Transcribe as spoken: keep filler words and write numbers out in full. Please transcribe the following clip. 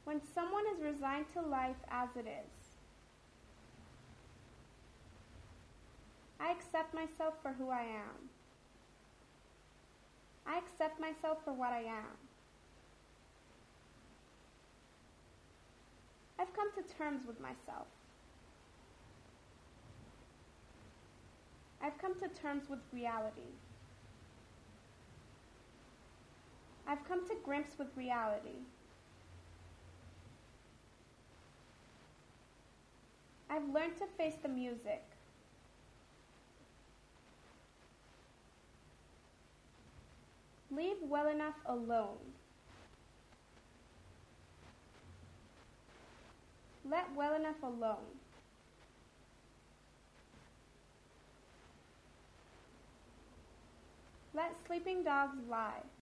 When someone is resigned to life as it is. I accept myself for who I am. I accept myself for what I am. I've come to terms with myself. I've come to terms with reality. I've come to grips with reality. I've learned to face the music. Leave well enough alone. Let well enough alone. Let sleeping dogs lie.